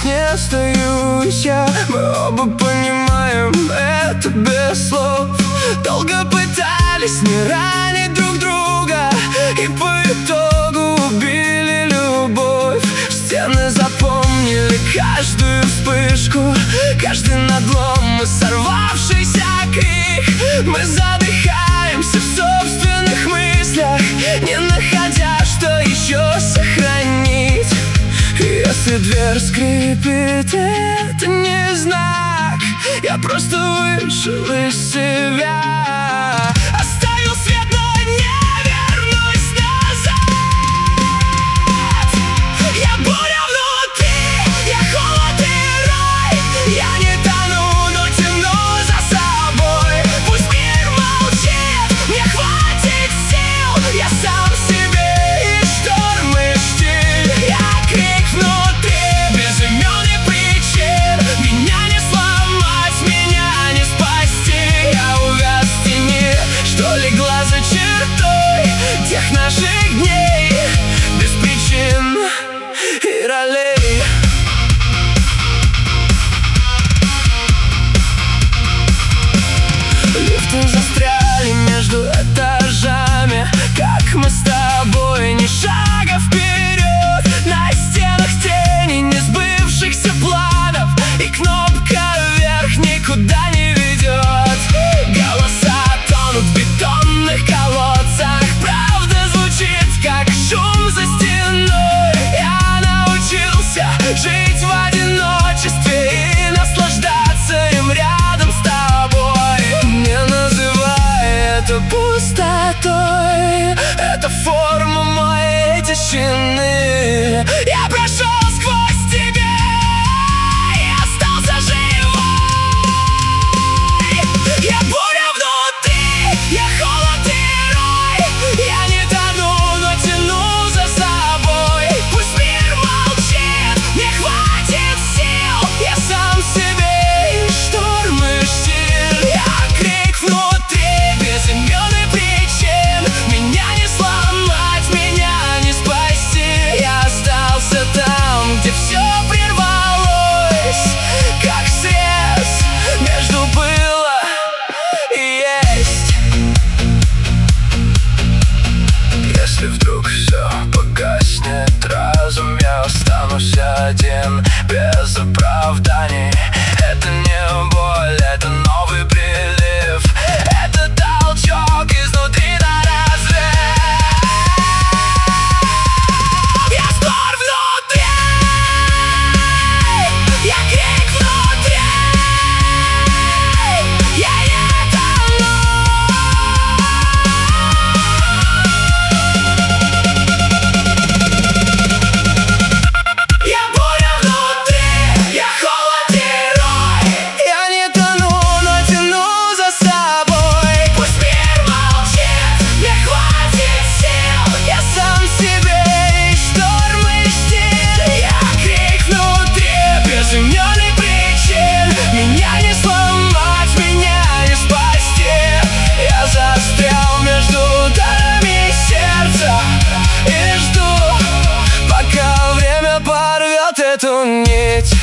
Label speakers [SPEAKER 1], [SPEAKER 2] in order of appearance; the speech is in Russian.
[SPEAKER 1] не остаюсь я. Мы оба понимаем это без слов. Долго пытались не ранить друг друга, и по итогу убили любовь. Стены запомнили каждую вспышку, каждый надлом и сорвавшийся крик. Мы задыхаемся в собственных мыслях, не находя, что еще сохранить. Если дверь скрипит, это не знак, я просто вышел из себя. Оставил свет, но не вернусь назад. Я буря внутри, я холод и рай. Я не тону, но тяну за собой. Пусть мир молчит, мне хватит сил. Я сам себе и шторм, и штиль. Я крик внутри, без имен и причин. Меня не сломать, меня не спасти. Я увяз в тени, что легла за чертой тех наших дней, без причин и ролей. Лифты застряли между этажами, как мы с тобой ни шага вперед. На стенах тени несбывшихся планов, и кнопка вверх никуда не ведет. Голоса тонут в бетонных колодцах, правда звучит, как шум за стеной. Я научился жить в одиночестве и наслаждаться им рядом с тобой. Не называй это пустотой, это форма моей тишины. Я прошел сквозь тебя и остался живой. Я буря внутри, я холод и рай. Я не тону, но тяну за собой. Пусть мир молчит, мне хватит сил. Я сам себе и шторм, и штиль. Я крик внутри, без имен и причин. Меня не сломать, меня не спасти. Я остался там, где все прервалось, как срез между было и есть. Если вдруг все погаснет разом, я останусь один, без оправданий. Это не боль, это новый прилив, это толчок изнутри на разрыв. Я стор внутри, я крик внутри. Я не тону. Я буря внутри, я холод и рай. Я не тону, но тяну за собой. Пусть мир молчит, мне хватит сил. Я сам себе и шторм, и штиль. Я крик внутри, без имен и причин. Меня не сломать, меня не спасти. Я застрял между ударами сердца и жду, пока время порвет эту нить.